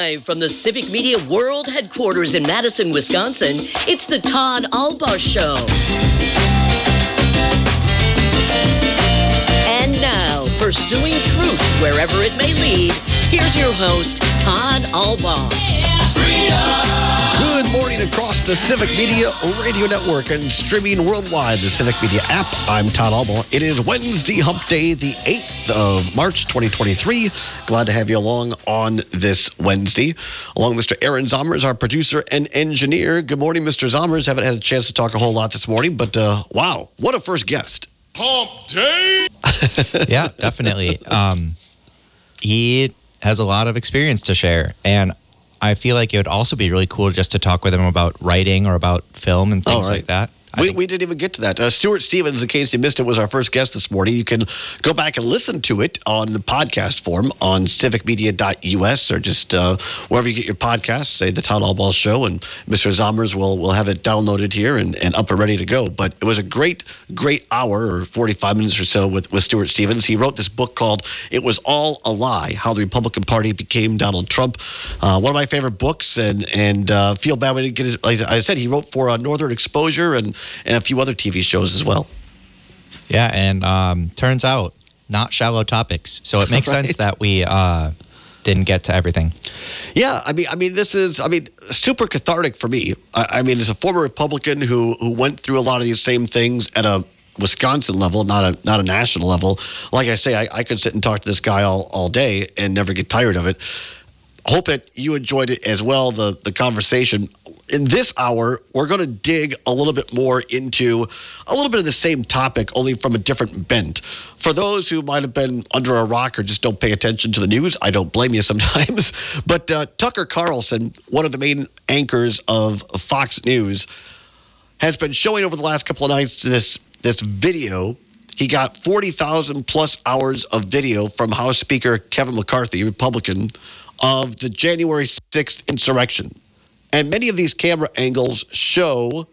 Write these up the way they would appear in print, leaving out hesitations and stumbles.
Live from the Civic Media World Headquarters in Madison, Wisconsin, it's the Todd Albaugh Show. And now, pursuing truth wherever it may lead, here's your host, Todd Albaugh. Good morning across the Civic Media Radio Network and streaming worldwide, the Civic Media app. I'm Todd Albaugh. It is Wednesday, Hump Day, the 8th of March, 2023. Glad to have you along on this Wednesday. Along with Mr. Aaron Zommers, our producer and engineer. Good morning, Mr. Zommers. Haven't had a chance to talk a whole lot this morning, but wow, what a first guest. Hump Day! Yeah, definitely. He has a lot of experience to share, and I feel like it would also be really cool just to talk with him about writing or about film and things like that. We didn't even get to that. Stuart Stevens, in case you missed it, was our first guest this morning. You can go back and listen to it on the podcast form on civicmedia.us or just wherever you get your podcasts, say the Todd Albaugh Show, and Mr. Zommers will have it downloaded here and up and ready to go. But it was a great hour or 45 minutes or so with Stuart Stevens. He wrote this book called It Was All a Lie, How the Republican Party Became Donald Trump. One of my favorite books, and feel bad we didn't get it. Like I said, he wrote for Northern Exposure and a few other TV shows as well. Yeah, and turns out, not shallow topics. So it makes sense that we didn't get to everything. Yeah, I mean, this is super cathartic for me. I mean, as a former Republican who went through a lot of these same things at a Wisconsin level, not a national level. Like I say, I could sit and talk to this guy all day and never get tired of it. Hope that you enjoyed it as well, the conversation. In this hour, we're going to dig a little bit more into a little bit of the same topic, only from a different bent. For those who might have been under a rock or just don't pay attention to the news, I don't blame you sometimes. But Tucker Carlson, one of the main anchors of Fox News, has been showing over the last couple of nights this video. He got 40,000 plus hours of video from House Speaker Kevin McCarthy, Republican, of the January 6th insurrection. And many of these camera angles show,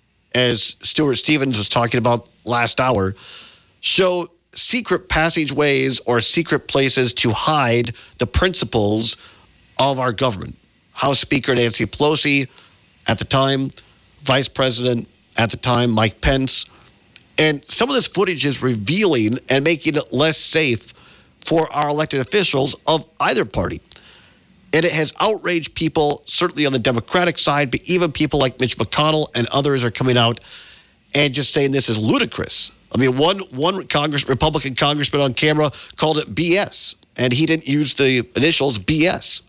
as Stuart Stevens was talking about last hour, show secret passageways or secret places to hide the principles of our government. House Speaker Nancy Pelosi at the time, Vice President at the time, Mike Pence. And some of this footage is revealing and making it less safe for our elected officials of either party. And it has outraged people, certainly on the Democratic side, but even people like Mitch McConnell and others are coming out and just saying this is ludicrous. I mean, one Republican congressman on camera called it BS, and he didn't use the initials BS.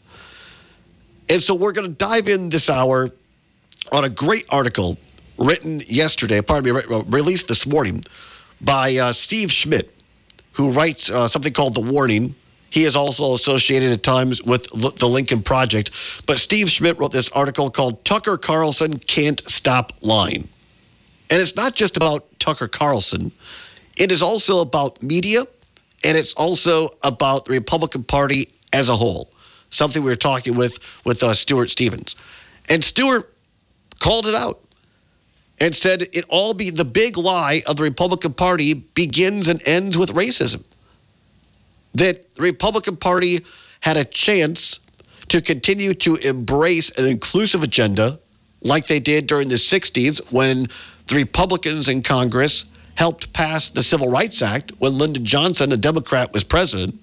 And so we're going to dive in this hour on a great article written yesterday, released this morning by Steve Schmidt, who writes something called The Warning. He is also associated at times with the Lincoln Project. But Steve Schmidt wrote this article called Tucker Carlson Can't Stop Lying. And it's not just about Tucker Carlson. It is also about media, and it's also about the Republican Party as a whole, something we were talking with Stuart Stevens. And Stuart called it out and said the big lie of the Republican Party begins and ends with racism. That the Republican Party had a chance to continue to embrace an inclusive agenda like they did during the 60s when the Republicans in Congress helped pass the Civil Rights Act when Lyndon Johnson, a Democrat, was president.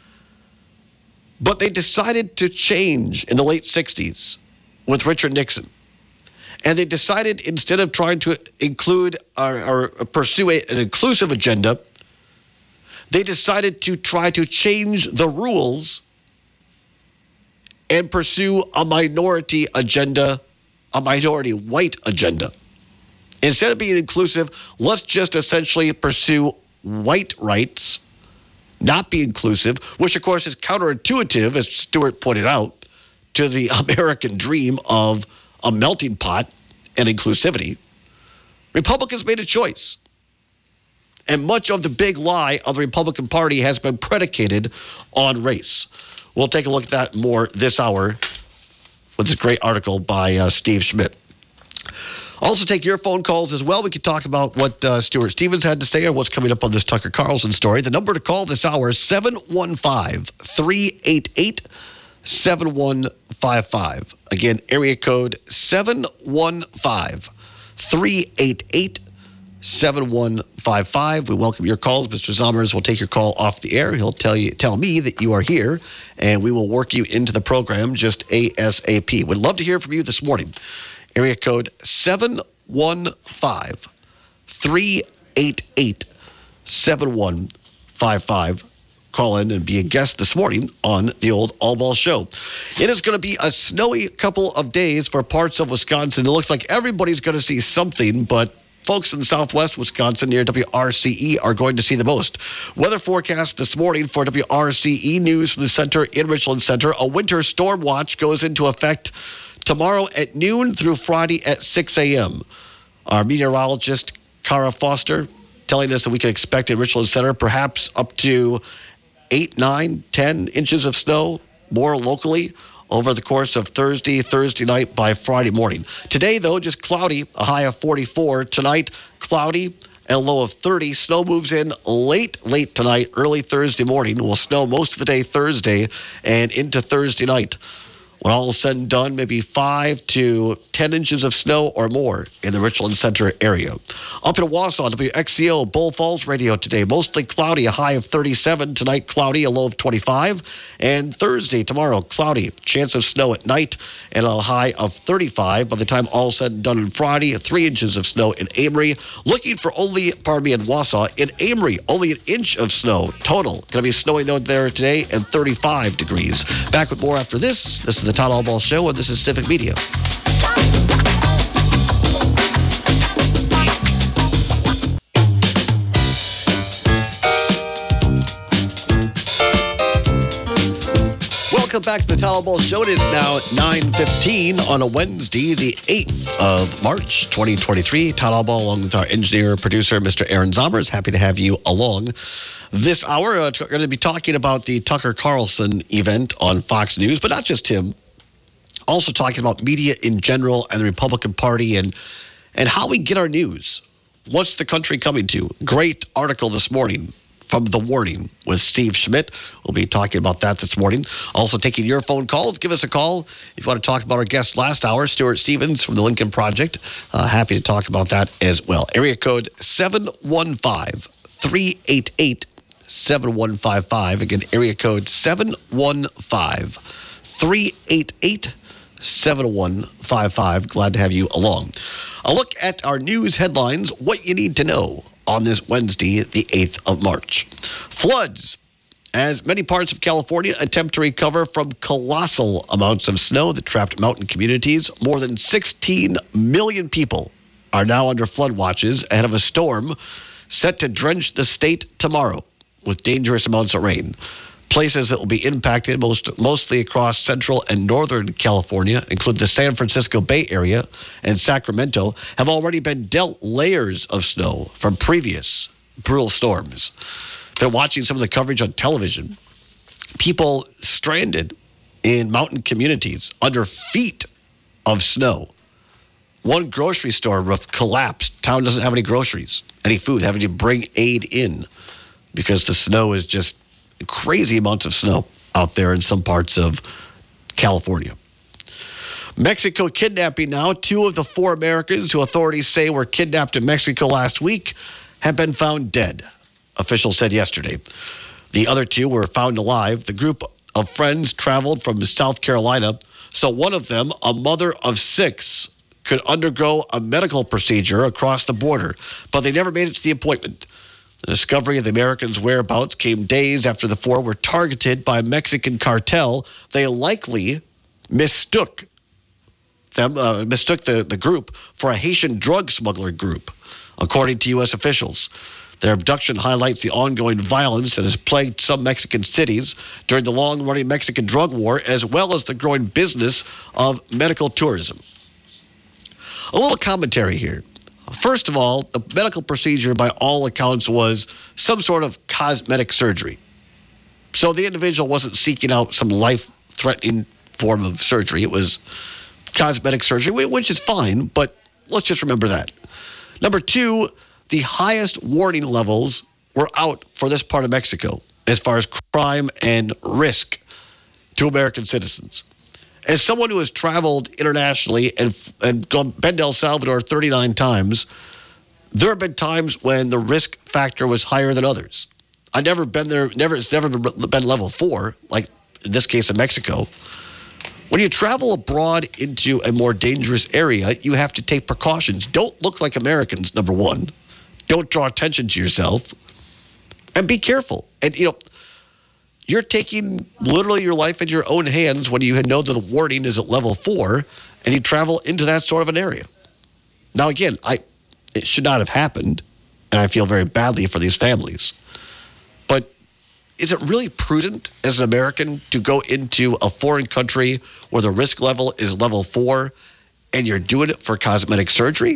But they decided to change in the late 60s with Richard Nixon. And they decided, instead of trying to include or pursue an inclusive agenda, they decided to try to change the rules and pursue a minority agenda, a minority white agenda. Instead of being inclusive, let's just essentially pursue white rights, not be inclusive, which of course is counterintuitive, as Stuart pointed out, to the American dream of a melting pot and inclusivity. Republicans made a choice. And much of the big lie of the Republican Party has been predicated on race. We'll take a look at that more this hour with this great article by Steve Schmidt. Also take your phone calls as well. We could talk about what Stuart Stevens had to say or what's coming up on this Tucker Carlson story. The number to call this hour is 715-388-7146. 7155. Again, area code 715-388-7155. We welcome your calls. Mr. Zommers will take your call off the air. He'll tell me that you are here, and we will work you into the program just ASAP. Would love to hear from you this morning. Area code 715-388-7155. Call in and be a guest this morning on the Old All Ball Show. It is going to be a snowy couple of days for parts of Wisconsin. It looks like everybody's going to see something, but folks in southwest Wisconsin near WRCE are going to see the most. Weather forecast this morning for WRCE News from the center in Richland Center. A winter storm watch goes into effect tomorrow at noon through Friday at 6 a.m. Our meteorologist, Kara Foster, telling us that we can expect in Richland Center perhaps up to 8, 9, 10 inches of snow, more locally, over the course of Thursday night by Friday morning. Today, though, just cloudy, a high of 44. Tonight, cloudy and a low of 30. Snow moves in late tonight, early Thursday morning. Will snow most of the day Thursday and into Thursday night. When all is said and done, maybe 5 to 10 inches of snow or more in the Richland Center area. Up in Wausau, WXCO, Bull Falls Radio today. Mostly cloudy, a high of 37. Tonight, cloudy, a low of 25. And Thursday, tomorrow, cloudy. Chance of snow at night and a high of 35. By the time all said and done on Friday, 3 inches of snow in Amory. Looking for in Wausau. In Amory, only an inch of snow total. Going to be snowing out there today and 35 degrees. Back with more after this. This is the Todd Allball Show, and this is Civic Media. Welcome back to the Todd Allball Show. It is now 9:15 on a Wednesday, the 8th of March, 2023. Todd Allball, along with our engineer, producer, Mr. Aaron Zommers. Happy to have you along this hour. We're going to be talking about the Tucker Carlson event on Fox News, but not just him. Also talking about media in general and the Republican Party and how we get our news. What's the country coming to? Great article this morning from The Warning with Steve Schmidt. We'll be talking about that this morning. Also taking your phone calls. Give us a call if you want to talk about our guest last hour, Stuart Stevens from the Lincoln Project. Happy to talk about that as well. Area code 715-388-7155. Again, area code 715-388-7155. 7155. Glad to have you along. A look at our news headlines, what you need to know on this Wednesday, the 8th of March. Floods, as many parts of California attempt to recover from colossal amounts of snow that trapped mountain communities. More than 16 million people are now under flood watches ahead of a storm set to drench the state tomorrow with dangerous amounts of rain. Places that will be impacted mostly across central and northern California include the San Francisco Bay Area and Sacramento have already been dealt layers of snow from previous brutal storms. Been watching some of the coverage on television. People stranded in mountain communities under feet of snow. One grocery store roof collapsed. Town doesn't have any groceries, any food, having to bring aid in because the snow is just crazy amounts of snow out there in some parts of California. Mexico kidnapping now. 2 of the 4 Americans who authorities say were kidnapped in Mexico last week have been found dead, officials said yesterday. The other 2 were found alive. The group of friends traveled from South Carolina, so one of them, a mother of 6, could undergo a medical procedure across the border, but they never made it to the appointment. The discovery of the Americans' whereabouts came days after the 4 were targeted by a Mexican cartel. They likely mistook the group for a Haitian drug smuggler group, according to U.S. officials. Their abduction highlights the ongoing violence that has plagued some Mexican cities during the long-running Mexican drug war, as well as the growing business of medical tourism. A little commentary here. First of all, the medical procedure, by all accounts, was some sort of cosmetic surgery. So the individual wasn't seeking out some life-threatening form of surgery. It was cosmetic surgery, which is fine, but let's just remember that. Number 2, the highest warning levels were out for this part of Mexico as far as crime and risk to American citizens. As someone who has traveled internationally and been to El Salvador 39 times, there have been times when the risk factor was higher than others. I've never been there. It's never been level 4, like in this case in Mexico. When you travel abroad into a more dangerous area, you have to take precautions. Don't look like Americans, number one. Don't draw attention to yourself. And be careful. And, you're taking literally your life in your own hands when you know that the warning is at level 4 and you travel into that sort of an area. Now, again, it should not have happened, and I feel very badly for these families. But is it really prudent as an American to go into a foreign country where the risk level is level 4 and you're doing it for cosmetic surgery?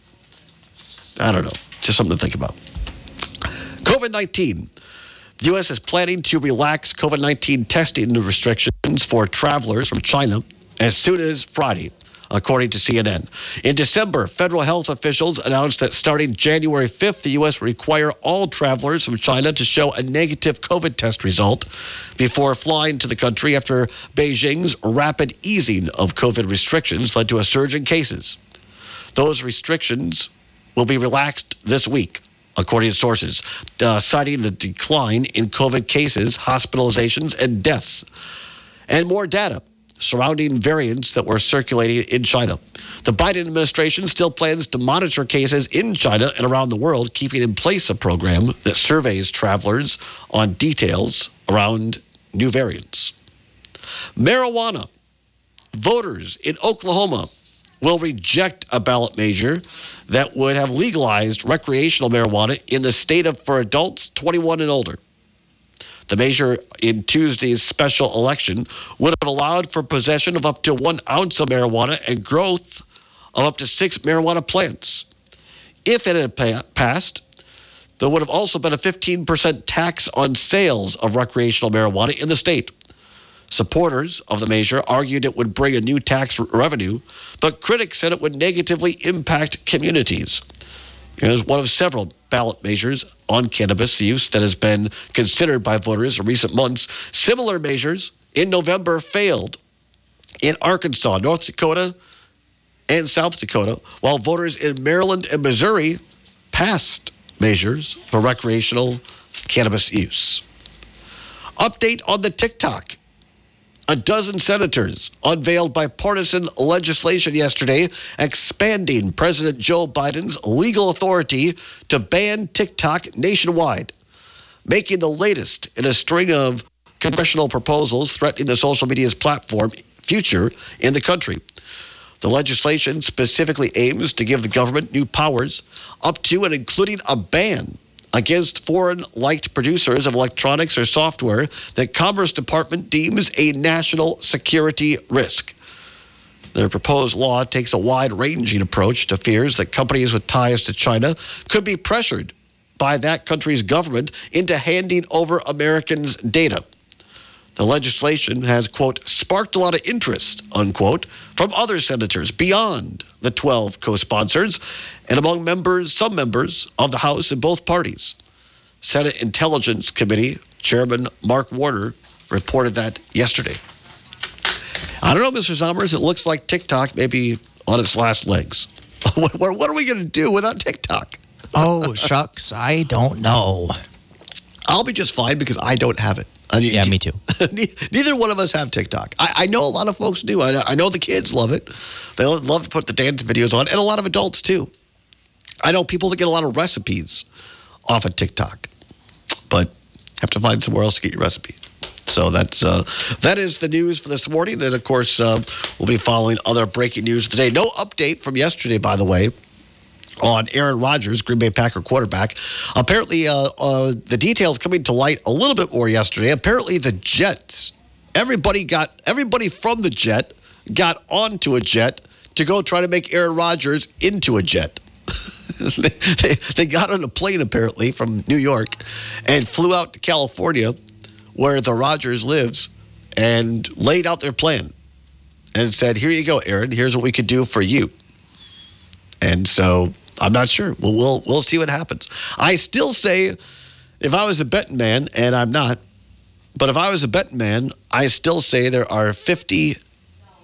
I don't know. Just something to think about. COVID-19. The U.S. is planning to relax COVID-19 testing restrictions for travelers from China as soon as Friday, according to CNN. In December, federal health officials announced that starting January 5th, the U.S. will require all travelers from China to show a negative COVID test result before flying to the country after Beijing's rapid easing of COVID restrictions led to a surge in cases. Those restrictions will be relaxed this week, according to sources, citing the decline in COVID cases, hospitalizations, and deaths, and more data surrounding variants that were circulating in China. The Biden administration still plans to monitor cases in China and around the world, keeping in place a program that surveys travelers on details around new variants. Marijuana. Voters in Oklahoma will reject a ballot measure that would have legalized recreational marijuana in the state for adults 21 and older. The measure in Tuesday's special election would have allowed for possession of up to 1 ounce of marijuana and growth of up to 6 marijuana plants. If it had passed, there would have also been a 15% tax on sales of recreational marijuana in the state. Supporters of the measure argued it would bring a new tax revenue, but critics said it would negatively impact communities. It was one of several ballot measures on cannabis use that has been considered by voters in recent months. Similar measures in November failed in Arkansas, North Dakota, and South Dakota, while voters in Maryland and Missouri passed measures for recreational cannabis use. Update on the TikTok. A dozen senators unveiled bipartisan legislation yesterday expanding President Joe Biden's legal authority to ban TikTok nationwide, making the latest in a string of congressional proposals threatening the social media's platform future in the country. The legislation specifically aims to give the government new powers up to and including a ban against foreign-liked producers of electronics or software that Commerce Department deems a national security risk. The proposed law takes a wide-ranging approach to fears that companies with ties to China could be pressured by that country's government into handing over Americans' data. The legislation has, quote, sparked a lot of interest, unquote, from other senators beyond the 12 co-sponsors and among some members of the House in both parties. Senate Intelligence Committee Chairman Mark Warner reported that yesterday. I don't know, Mr. Sommers, it looks like TikTok may be on its last legs. What are we going to do without TikTok? Oh, shucks, I don't know. I'll be just fine because I don't have it. Yeah, me too. Neither one of us have TikTok. I know a lot of folks do. I know the kids love it. They love to put the dance videos on, and a lot of adults too. I know people that get a lot of recipes off of TikTok, but have to find somewhere else to get your recipes. So that is the news for this morning. And, of course, we'll be following other breaking news today. No update from yesterday, by the way, on Aaron Rodgers, Green Bay Packer quarterback. Apparently, the details coming to light a little bit more yesterday. Apparently, the Jets, everybody from the Jet got onto a jet to go try to make Aaron Rodgers into a jet. they got on a plane, apparently, from New York and flew out to California, where the Rodgers lives, and laid out their plan and said, here you go, Aaron. Here's what we could do for you. And so I'm not sure. We'll see what happens. I still say, if I was a betting man, and I'm not, but if I was a betting man, I still say there are 50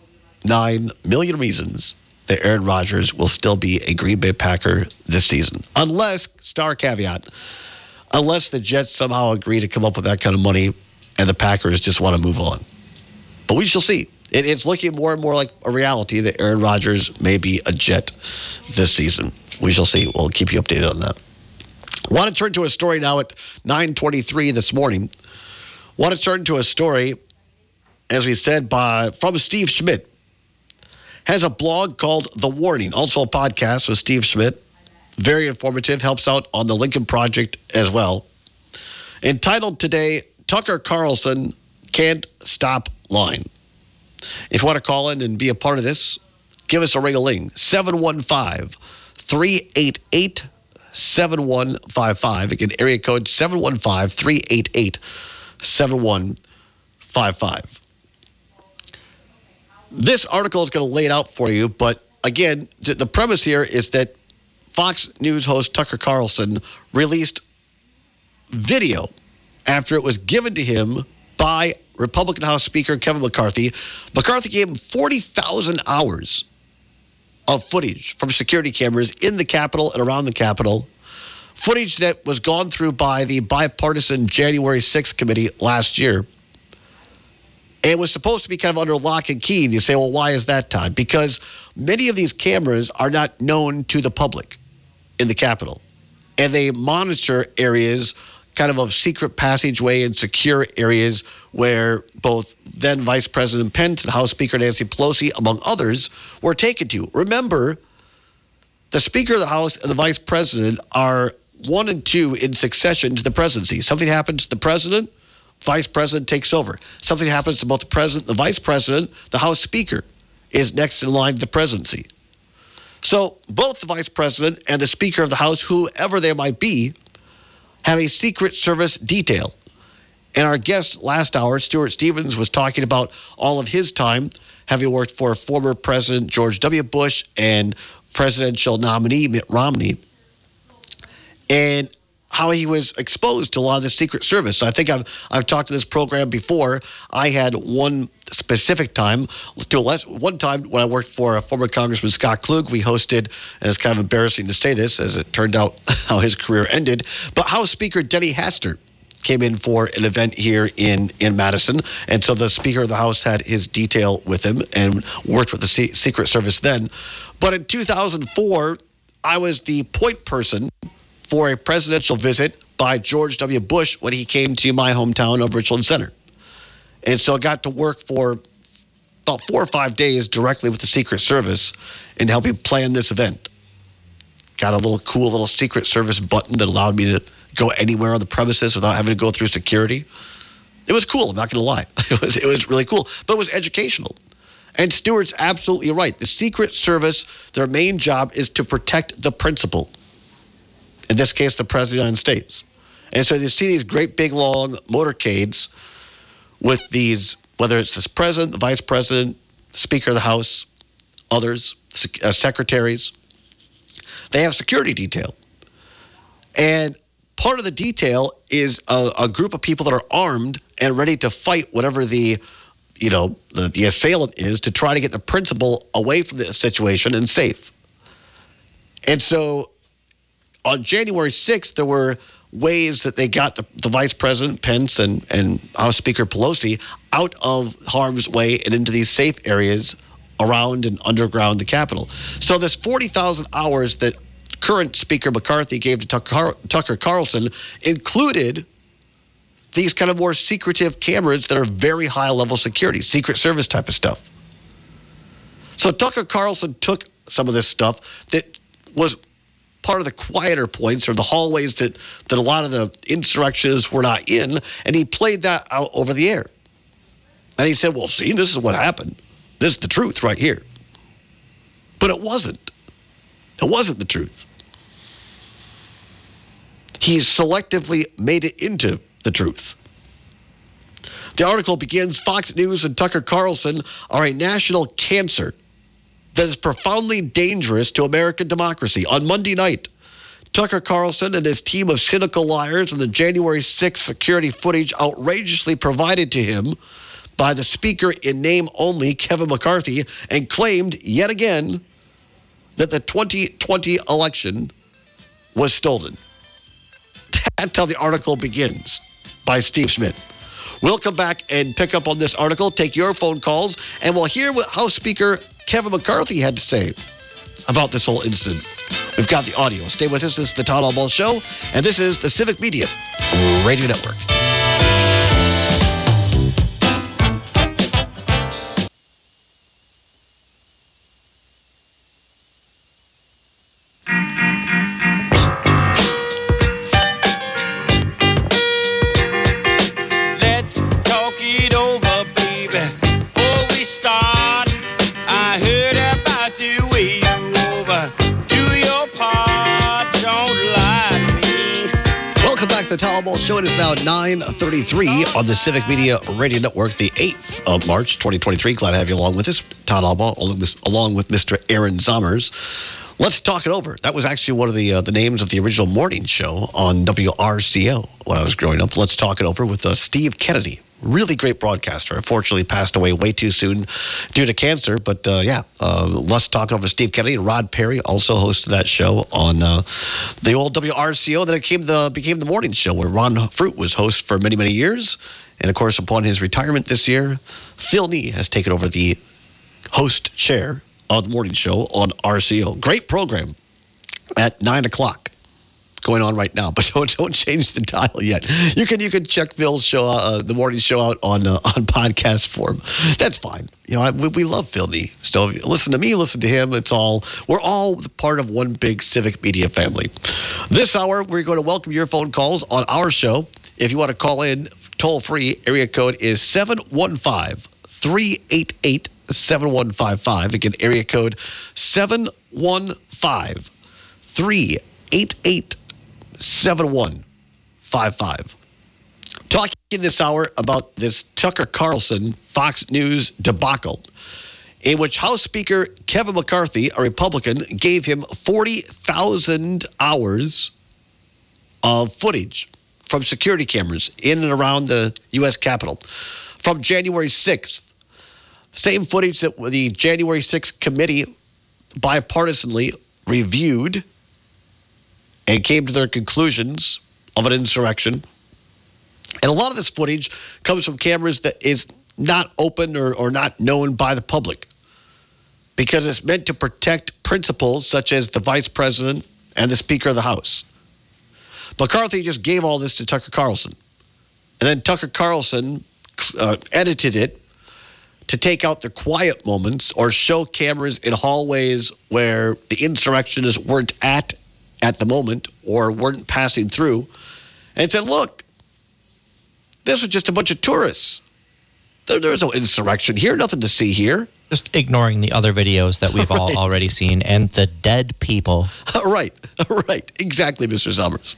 9 million reasons that Aaron Rodgers will still be a Green Bay Packer this season. Unless, star caveat, unless the Jets somehow agree to come up with that kind of money and the Packers just want to move on. But we shall see. It's looking more and more like a reality that Aaron Rodgers may be a Jet this season. We shall see. We'll keep you updated on that. Want to turn to a story now at 9:23 this morning. Want to turn to a story, as we said, from Steve Schmidt. Has a blog called The Warning, also a podcast with Steve Schmidt. Very informative, helps out on the Lincoln Project as well. Entitled today, Tucker Carlson Can't Stop Lying. If you want to call in and be a part of this, give us a ring-a-ling. 715-388-7155. Again, area code 715-388-7155. This article is going to lay it out for you, but again, the premise here is that Fox News host Tucker Carlson released video after it was given to him by Republican House Speaker Kevin McCarthy. McCarthy gave him 40,000 hours of footage from security cameras in the Capitol and around the Capitol, footage that was gone through by the bipartisan January 6th committee last year. It was supposed to be kind of under lock and key. And you say, well, why is that, Todd? Because many of these cameras are not known to the public in the Capitol. And they monitor areas kind of secret passageway and secure areas where both then Vice President Pence and House Speaker Nancy Pelosi, among others, were taken to. Remember, the Speaker of the House and the Vice President are 1 and 2 in succession to the presidency. Something happens to the president, Vice President takes over. Something happens to both the President and the Vice President, the House Speaker is next in line to the presidency. So both the Vice President and the Speaker of the House, whoever they might be, have a Secret Service detail. And our guest last hour, Stuart Stevens, was talking about all of his time having worked for former President George W. Bush and presidential nominee Mitt Romney, and how he was exposed to a lot of the Secret Service. So I think I've talked to this program before. I had one specific time, one time when I worked for former Congressman Scott Klug, we hosted, and it's kind of embarrassing to say this as it turned out how his career ended, but House Speaker Denny Hastert came in for an event here in Madison. And so the Speaker of the House had his detail with him and worked with the Secret Service then. But in 2004, I was the point person for a presidential visit by George W. Bush when he came to my hometown of Richland Center. And so I got to work for about 4 or 5 days directly with the Secret Service in helping plan this event. Got a cool little Secret Service button that allowed me to go anywhere on the premises without having to go through security. It was cool, I'm not going to lie. It was really cool, but it was educational. And Stuart's absolutely right. The Secret Service, their main job is to protect the principal. In this case, the President of the United States. And so you see these great big long motorcades with these, whether it's this president, the vice president, the Speaker of the House, others, secretaries, they have security detail. And part of the detail is a group of people that are armed and ready to fight whatever the assailant is to try to get the principal away from the situation and safe. And so on January 6th, there were ways that they got the Vice President Pence and House Speaker Pelosi out of harm's way and into these safe areas around and underground the Capitol. So this 40,000 hours that current Speaker McCarthy gave to Tucker Carlson included these kind of more secretive cameras that are very high-level security, Secret Service type of stuff. So Tucker Carlson took some of this stuff that was part of the quieter points or the hallways that a lot of the insurrectionists were not in, and he played that out over the air. And he said, well, see, this is what happened. This is the truth right here. But it wasn't. It wasn't the truth. He selectively made it into the truth. The article begins, Fox News and Tucker Carlson are a national cancer that is profoundly dangerous to American democracy. On Monday night, Tucker Carlson and his team of cynical liars and the January 6th security footage outrageously provided to him by the speaker in name only, Kevin McCarthy, and claimed yet again that the 2020 election was stolen. That's how the article begins by Steve Schmidt. We'll come back and pick up on this article, take your phone calls, and we'll hear what House Speaker Kevin McCarthy had to say about this whole incident. We've got the audio. Stay with us. This is the Todd Albaugh Show, and this is the Civic Media Radio Network. The Todd Albaugh Show. It is now 9:33 on the Civic Media Radio Network, the 8th of March, 2023. Glad to have you along with us. Todd Albaugh, along with Mr. Aaron Zommers. Let's talk it over. That was actually one of the names of the original morning show on WRCO when I was growing up. Let's talk it over with Steve Kennedy. Really great broadcaster. Unfortunately, passed away way too soon due to cancer. But let's talk over Steve Kennedy and Rod Perry also hosted that show on the old WRCO. Then it became the morning show where Ron Fruit was host for many, many years. And of course, upon his retirement this year, Phil Nee has taken over the host chair of the morning show on RCO. Great program at 9 o'clock. Going on right now, but don't change the dial yet. You can check Phil's show, the morning show, out on podcast form. That's fine. You know, we love Phil Nee. So listen to me, listen to him. We're all part of one big Civic Media family. This hour, we're going to welcome your phone calls on our show. If you want to call in toll free, area code is 715-388-7155. Again, area code 715-388-7155. 7155. Talking this hour about this Tucker Carlson Fox News debacle, in which House Speaker Kevin McCarthy, a Republican, gave him 40,000 hours of footage from security cameras in and around the U.S. Capitol from January 6th. Same footage that the January 6th committee bipartisanly reviewed and came to their conclusions of an insurrection. And a lot of this footage comes from cameras that is not open or not known by the public because it's meant to protect principles such as the vice president and the Speaker of the House. McCarthy just gave all this to Tucker Carlson. And then Tucker Carlson edited it to take out the quiet moments or show cameras in hallways where the insurrectionists weren't at the moment or weren't passing through, and said, look, this was just a bunch of tourists. There's no insurrection here, nothing to see here. Just ignoring the other videos that we've all already seen and the dead people. Right, exactly, Mr. Zommers.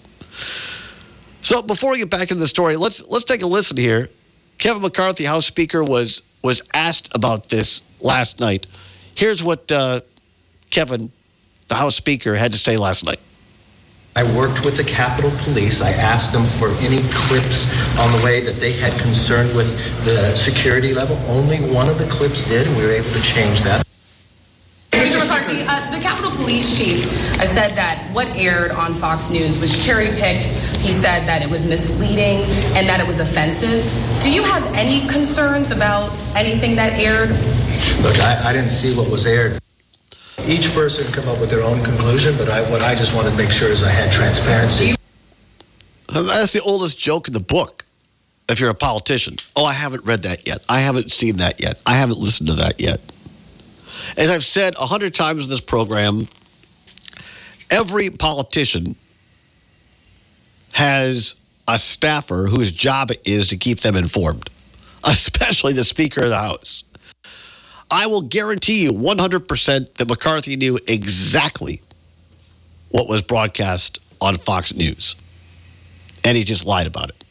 So before we get back into the story, let's take a listen here. Kevin McCarthy, House Speaker, was asked about this last night. Here's what Kevin, the House Speaker, had to say last night. I worked with the Capitol Police. I asked them for any clips on the way that they had concern with the security level. Only one of the clips did, and we were able to change that. Mr. McCarthy, the Capitol Police Chief said that what aired on Fox News was cherry-picked. He said that it was misleading and that it was offensive. Do you have any concerns about anything that aired? Look, I didn't see what was aired. Each person come up with their own conclusion, but what I just wanted to make sure is I had transparency. That's the oldest joke in the book, if you're a politician. Oh, I haven't read that yet. I haven't seen that yet. I haven't listened to that yet. As I've said 100 times in this program, every politician has a staffer whose job it is to keep them informed, especially the Speaker of the House. I will guarantee you 100% that McCarthy knew exactly what was broadcast on Fox News, and he just lied about it.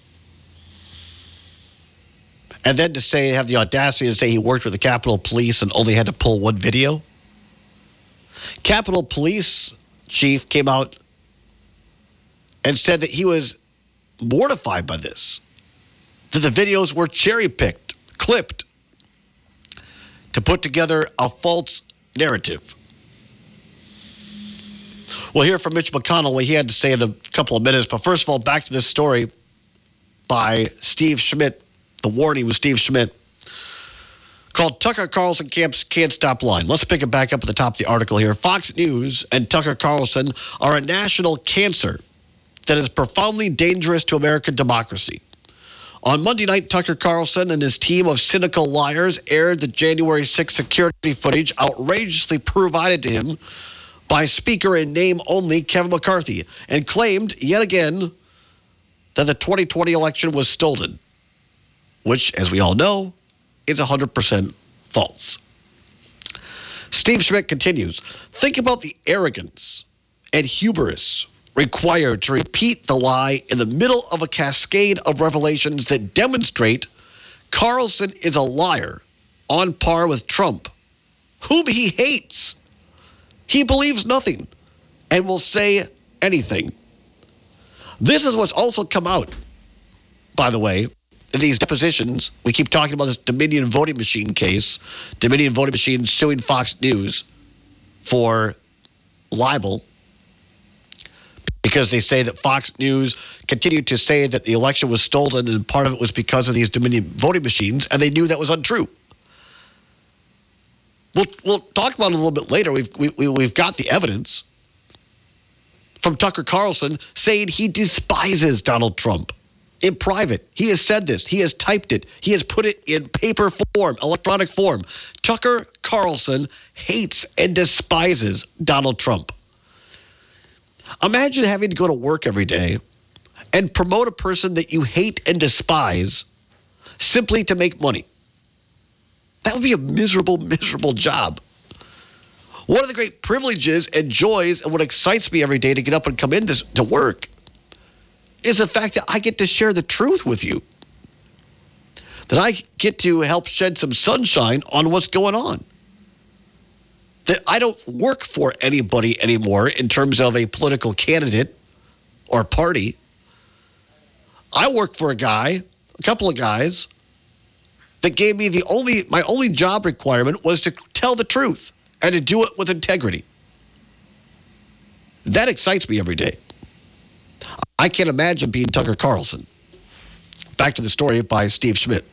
And then to have the audacity to say he worked with the Capitol Police and only had to pull one video. Capitol Police Chief came out and said that he was mortified by this, that the videos were cherry-picked, clipped to put together a false narrative. We'll hear from Mitch McConnell what he had to say in a couple of minutes. But first of all, back to this story by Steve Schmidt. The warning was Steve Schmidt, called Tucker Carlson Can't Stop Lying. Let's pick it back up at the top of the article here. Fox News and Tucker Carlson are a national cancer that is profoundly dangerous to American democracy. On Monday night, Tucker Carlson and his team of cynical liars aired the January 6th security footage outrageously provided to him by Speaker in name only Kevin McCarthy, and claimed yet again that the 2020 election was stolen, which, as we all know, is 100% false. Steve Schmidt continues, think about the arrogance and hubris required to repeat the lie in the middle of a cascade of revelations that demonstrate Carlson is a liar on par with Trump, whom he hates. He believes nothing and will say anything. This is what's also come out, by the way, in these depositions. We keep talking about this Dominion voting machine case. Dominion voting machine suing Fox News for libel because they say that Fox News continued to say that the election was stolen and part of it was because of these Dominion voting machines, and they knew that was untrue. We'll talk about it a little bit later. We've got the evidence from Tucker Carlson saying he despises Donald Trump. In private, he has said this. He has typed it. He has put it in paper form, electronic form. Tucker Carlson hates and despises Donald Trump. Imagine having to go to work every day and promote a person that you hate and despise simply to make money. That would be a miserable, miserable job. One of the great privileges and joys and what excites me every day to get up and come in to work is the fact that I get to share the truth with you. That I get to help shed some sunshine on what's going on. That I don't work for anybody anymore in terms of a political candidate or party. I work for a couple of guys, that gave me my only job requirement was to tell the truth and to do it with integrity. That excites me every day. I can't imagine being Tucker Carlson. Back to the story by Steve Schmidt.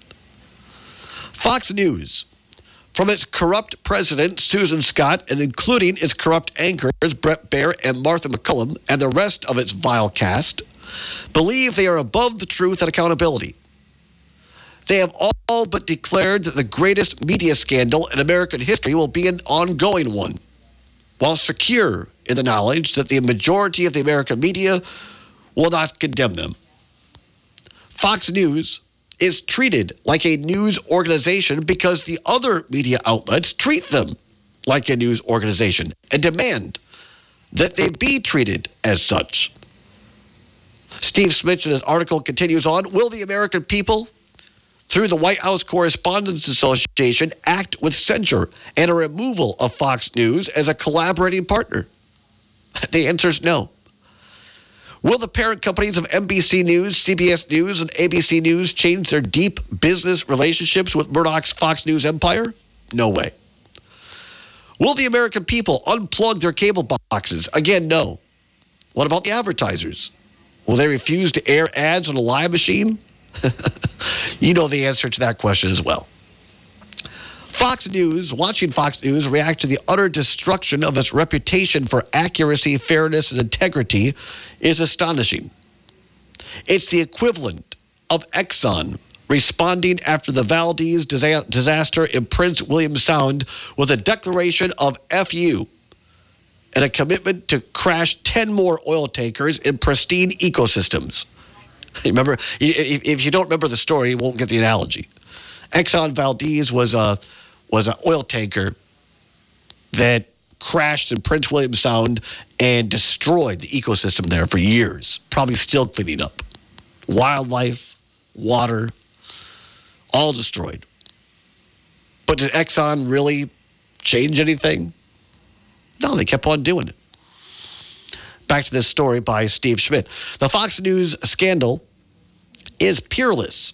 Fox News, from its corrupt president, Susan Scott, and including its corrupt anchors, Bret Baier and Martha McCullum, and the rest of its vile cast, believe they are above the truth and accountability. They have all but declared that the greatest media scandal in American history will be an ongoing one, while secure in the knowledge that the majority of the American media will not condemn them. Fox News is treated like a news organization because the other media outlets treat them like a news organization and demand that they be treated as such. Steve Schmidt in his article continues on, will the American people, through the White House Correspondents Association, act with censure and a removal of Fox News as a collaborating partner? The answer is no. Will the parent companies of NBC News, CBS News, and ABC News change their deep business relationships with Murdoch's Fox News empire? No way. Will the American people unplug their cable boxes? Again, no. What about the advertisers? Will they refuse to air ads on a live machine? You know the answer to that question as well. Watching Fox News react to the utter destruction of its reputation for accuracy, fairness, and integrity is astonishing. It's the equivalent of Exxon responding after the Valdez disaster in Prince William Sound with a declaration of FU and a commitment to crash 10 more oil tankers in pristine ecosystems. Remember, if you don't remember the story, you won't get the analogy. Exxon Valdez was an oil tanker that crashed in Prince William Sound and destroyed the ecosystem there for years, probably still cleaning up. Wildlife, water, all destroyed. But did Exxon really change anything? No, they kept on doing it. Back to this story by Steve Schmidt. The Fox News scandal is peerless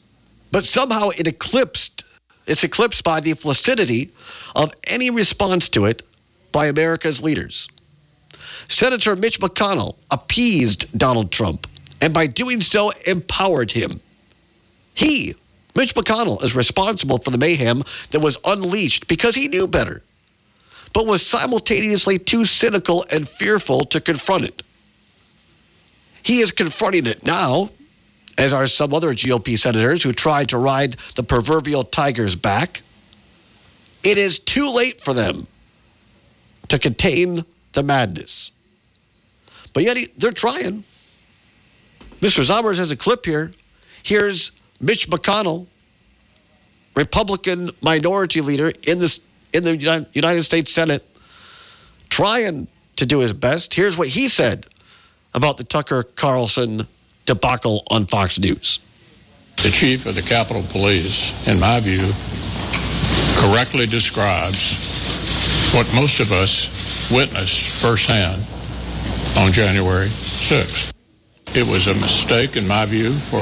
But somehow it's eclipsed by the flaccidity of any response to it by America's leaders. Senator Mitch McConnell appeased Donald Trump and by doing so empowered him. He, Mitch McConnell, is responsible for the mayhem that was unleashed because he knew better, but was simultaneously too cynical and fearful to confront it. He is confronting it now, as are some other GOP senators who tried to ride the proverbial tiger's back. It is too late for them to contain the madness. But yet they're trying. Mr. Zommers has a clip here. Here's Mitch McConnell, Republican minority leader in the United States Senate, trying to do his best. Here's what he said about the Tucker Carlson debacle on Fox News. The chief of the Capitol Police, in my view, correctly describes what most of us witnessed firsthand on January 6th. It was a mistake, in my view, for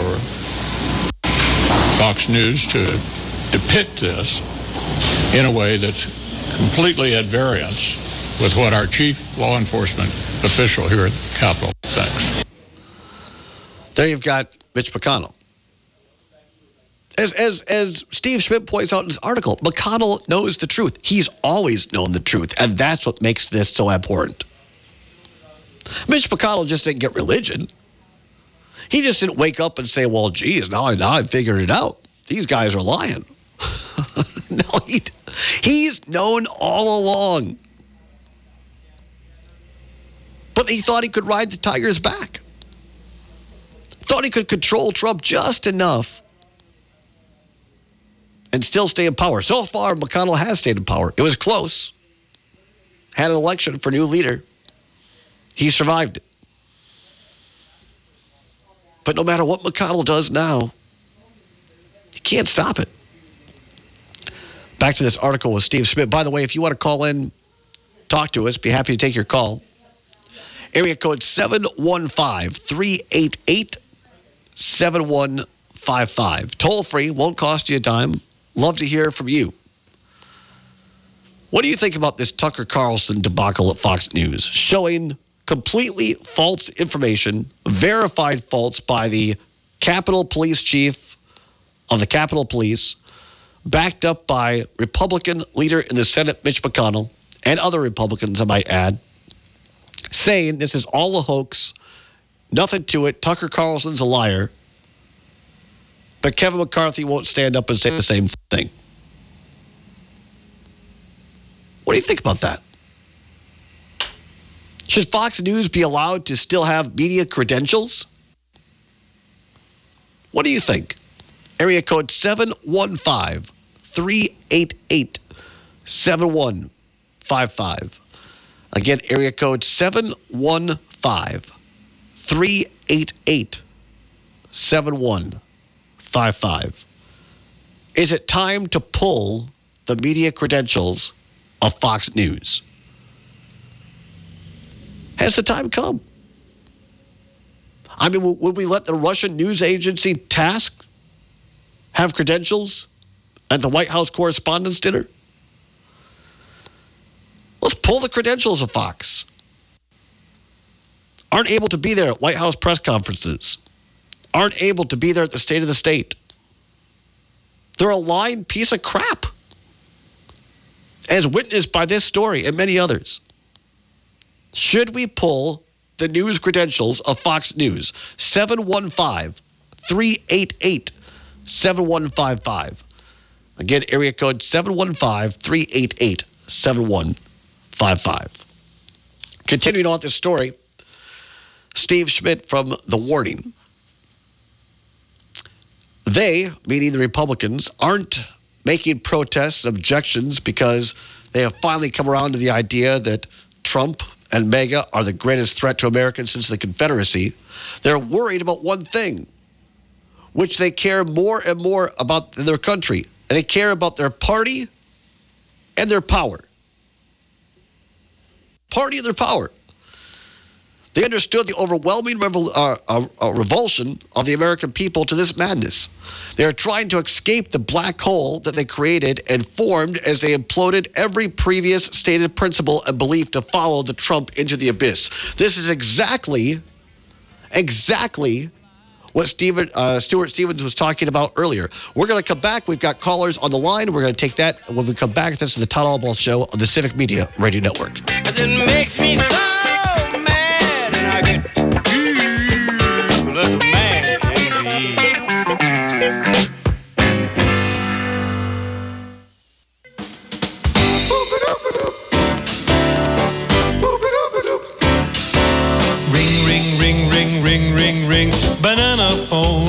Fox News to depict this in a way that's completely at variance with what our chief law enforcement official here at the Capitol thinks. There you've got Mitch McConnell. As Steve Schmidt points out in his article, McConnell knows the truth. He's always known the truth, and that's what makes this so abhorrent. Mitch McConnell just didn't get religion. He just didn't wake up and say, well, geez, now I figured it out. These guys are lying. No, he's known all along. But he thought he could ride the tiger's back. Thought he could control Trump just enough and still stay in power. So far, McConnell has stayed in power. It was close. Had an election for new leader. He survived it. But no matter what McConnell does now, you can't stop it. Back to this article with Steve Schmidt. By the way, if you want to call in, talk to us, be happy to take your call. Area code 715-388-7155. Toll free, won't cost you a dime. Love to hear from you. What do you think about this Tucker Carlson debacle at Fox News? Showing completely false information, verified false by the Capitol Police Chief of the Capitol Police, backed up by Republican leader in the Senate, Mitch McConnell, and other Republicans, I might add, saying this is all a hoax, nothing to it, Tucker Carlson's a liar, but Kevin McCarthy won't stand up and say the same thing. What do you think about that? Should Fox News be allowed to still have media credentials? What do you think? Area code 715-388-7155. Again, area code 715-388-7155. Is it time to pull the media credentials of Fox News? Has the time come? I mean, would we let the Russian news agency TASS have credentials at the White House Correspondents' Dinner? Let's pull the credentials of Fox. Aren't able to be there at White House press conferences. Aren't able to be there at the State of the State. They're a lying piece of crap, as witnessed by this story and many others. Should we pull the news credentials of Fox News? 715-388-7155. Again, area code 715-388-7155. Continuing on this story, Steve Schmidt from The Warning. They, meaning the Republicans, aren't making protests and objections because they have finally come around to the idea that Trump and MAGA are the greatest threat to Americans since the Confederacy. They're worried about one thing, which they care more and more about in their country. And they care about their party and their power. Party and their power. They understood the overwhelming revulsion of the American people to this madness. They are trying to escape the black hole that they created and formed as they imploded every previous stated principle and belief to follow the Trump into the abyss. This is exactly what Stuart Stevens was talking about earlier. We're going to come back. We've got callers on the line. We're going to take that when we come back. This is the Todd Albaugh Show on the Civic Media Radio Network. 'Cause it makes me so mad, and I get evil as a man can be. Ring, banana phone.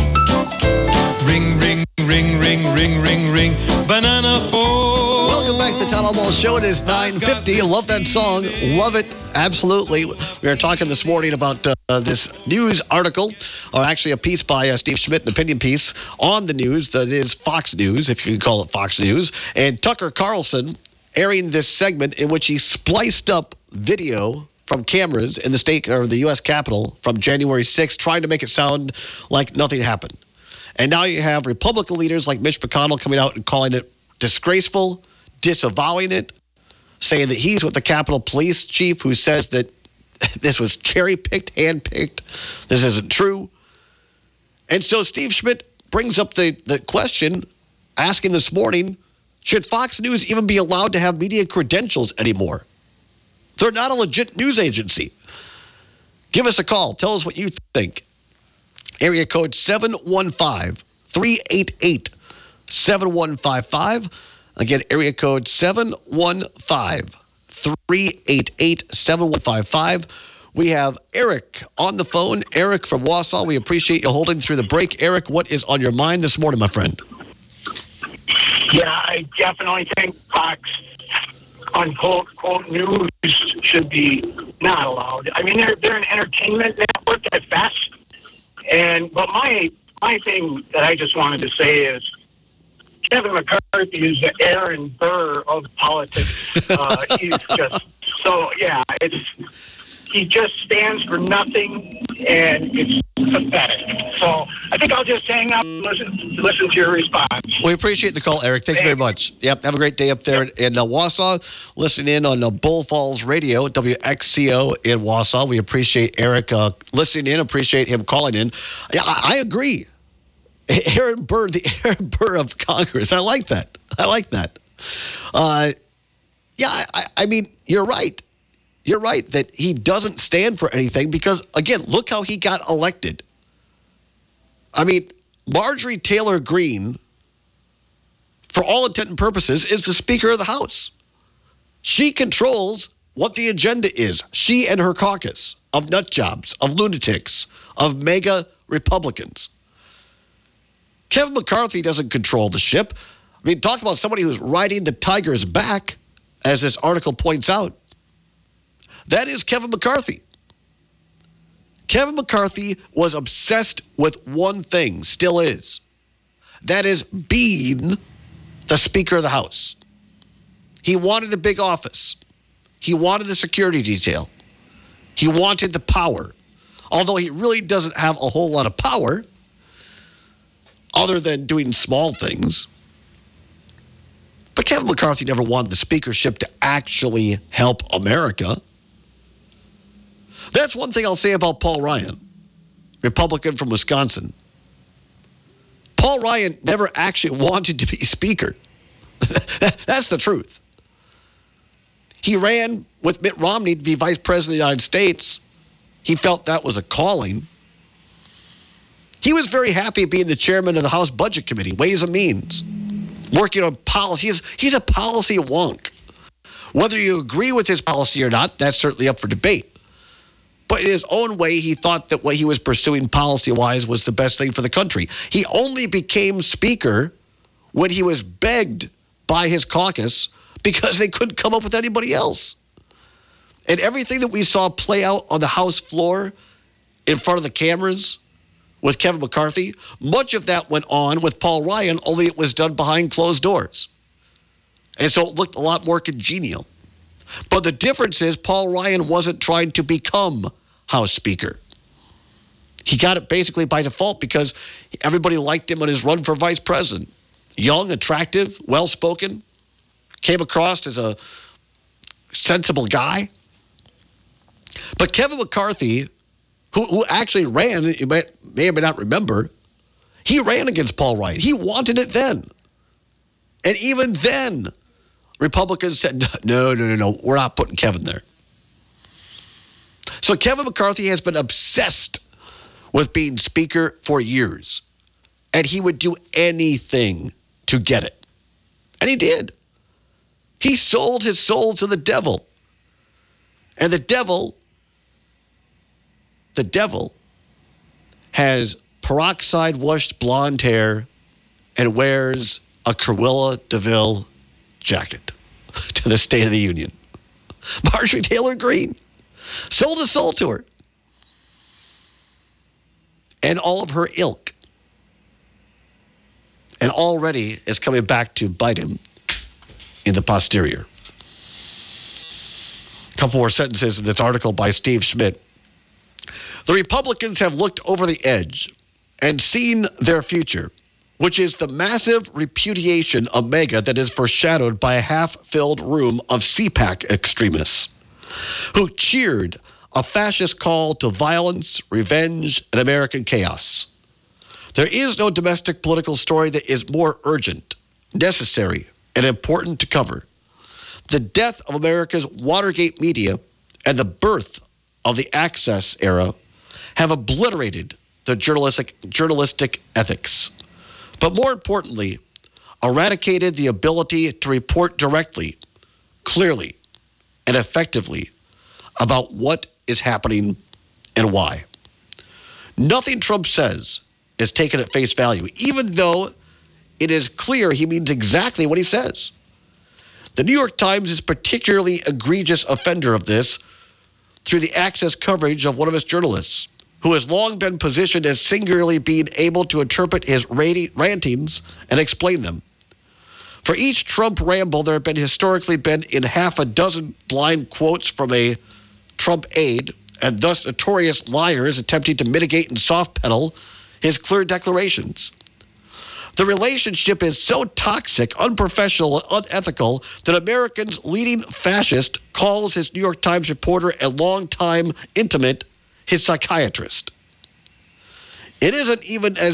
Ring, banana phone. Welcome back to the Todd Albaugh Show. It is 9:50. I love that song. Love it. Absolutely. We were talking this morning about this news article, or actually a piece by Steve Schmidt, an opinion piece on the news that is Fox News, if you can call it Fox News, and Tucker Carlson airing this segment in which he spliced up video from cameras in the state or the U.S. Capitol from January 6th, trying to make it sound like nothing happened. And now you have Republican leaders like Mitch McConnell coming out and calling it disgraceful, disavowing it, saying that he's with the Capitol Police chief who says that this was cherry-picked, hand-picked. This isn't true. And so Steve Schmidt brings up the question, asking this morning, should Fox News even be allowed to have media credentials anymore? They're not a legit news agency. Give us a call. Tell us what you think. Area code 715-388-7155. Again, area code 715-388-7155. We have Eric on the phone. Eric from Wausau. We appreciate you holding through the break. Eric, what is on your mind this morning, my friend? Yeah, I definitely think Fox unquote news should be not allowed. I mean, they're an entertainment network at best. But my thing that I just wanted to say is Kevin McCarthy is the Aaron Burr of politics. He's just he just stands for nothing, and it's pathetic. So I think I'll just hang up and listen to your response. We appreciate the call, Eric. Thank you very much. Yep, have a great day up there in Wausau. Listen in on Bull Falls Radio, WXCO in Wausau. We appreciate Eric listening in, appreciate him calling in. Yeah, I agree. Aaron Burr, the Aaron Burr of Congress. I like that. I mean, you're right. You're right that he doesn't stand for anything because, again, look how he got elected. I mean, Marjorie Taylor Greene, for all intent and purposes, is the Speaker of the House. She controls what the agenda is. She and her caucus of nut jobs, of lunatics, of mega Republicans. Kevin McCarthy doesn't control the ship. I mean, talk about somebody who's riding the tiger's back, as this article points out. That is Kevin McCarthy. Kevin McCarthy was obsessed with one thing, still is. That is being the Speaker of the House. He wanted the big office. He wanted the security detail. He wanted the power. Although he really doesn't have a whole lot of power other than doing small things. But Kevin McCarthy never wanted the speakership to actually help America. That's one thing I'll say about Paul Ryan, Republican from Wisconsin. Paul Ryan never actually wanted to be Speaker. That's the truth. He ran with Mitt Romney to be Vice President of the United States. He felt that was a calling. He was very happy being the chairman of the House Budget Committee, Ways and Means, working on policy. He's a policy wonk. Whether you agree with his policy or not, that's certainly up for debate. But in his own way, he thought that what he was pursuing policy-wise was the best thing for the country. He only became Speaker when he was begged by his caucus because they couldn't come up with anybody else. And everything that we saw play out on the House floor in front of the cameras with Kevin McCarthy, much of that went on with Paul Ryan, only it was done behind closed doors. And so it looked a lot more congenial. But the difference is Paul Ryan wasn't trying to become House Speaker. He got it basically by default because everybody liked him on his run for vice president. Young, attractive, well-spoken, came across as a sensible guy. But Kevin McCarthy, who actually ran, you may or may not remember, he ran against Paul Ryan. He wanted it then. And even then, Republicans said, no, we're not putting Kevin there. So Kevin McCarthy has been obsessed with being Speaker for years. And he would do anything to get it. And he did. He sold his soul to the devil. And the devil has peroxide-washed blonde hair and wears a Cruella de Vil jacket to the State of the Union. Marjorie Taylor Greene sold his soul to her. And all of her ilk. And already is coming back to bite him in the posterior. A couple more sentences in this article by Steve Schmidt. The Republicans have looked over the edge and seen their future, which is the massive repudiation of MAGA that is foreshadowed by a half-filled room of CPAC extremists who cheered a fascist call to violence, revenge, and American chaos. There is no domestic political story that is more urgent, necessary, and important to cover. The death of America's Watergate media and the birth of the Access era have obliterated the journalistic ethics. But more importantly, eradicated the ability to report directly, clearly, and effectively about what is happening and why. Nothing Trump says is taken at face value, even though it is clear he means exactly what he says. The New York Times is particularly egregious offender of this through the Access coverage of one of its journalists, who has long been positioned as singularly being able to interpret his rantings and explain them. For each Trump ramble, there have historically been in half a dozen blind quotes from a Trump aide, and thus notorious liars attempting to mitigate and soft pedal his clear declarations. The relationship is so toxic, unprofessional, and unethical that America's leading fascist calls his New York Times reporter and longtime intimate his psychiatrist. It isn't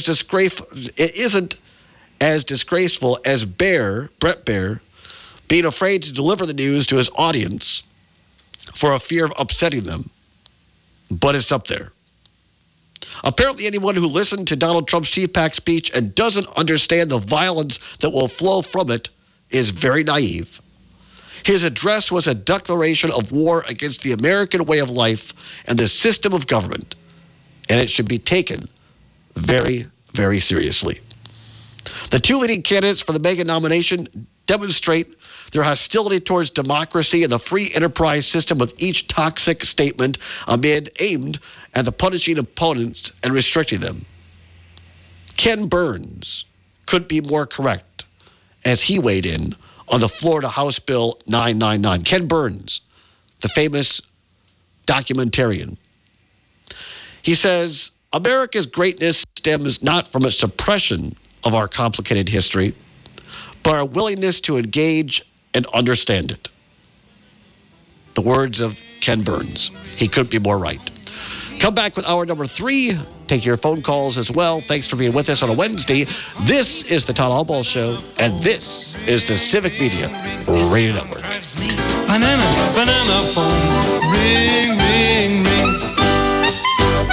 as disgraceful as Brett Baer, being afraid to deliver the news to his audience for a fear of upsetting them, but it's up there. Apparently, anyone who listened to Donald Trump's CPAC speech and doesn't understand the violence that will flow from it is very naive. His address was a declaration of war against the American way of life and the system of government, and it should be taken very, very seriously. The two leading candidates for the MAGA nomination demonstrate their hostility towards democracy and the free enterprise system, with each toxic statement aimed at the punishing opponents and restricting them. Ken Burns couldn't be more correct as he weighed in on the Florida House Bill 999. Ken Burns, the famous documentarian. He says, America's greatness stems not from a suppression of our complicated history, but our willingness to engage and understand it. The words of Ken Burns. He couldn't be more right. Come back with hour number 3. Take your phone calls as well. Thanks for being with us on a Wednesday. This is the Todd Albaugh Show, and this is the Civic Media Radio Network. Banana phone.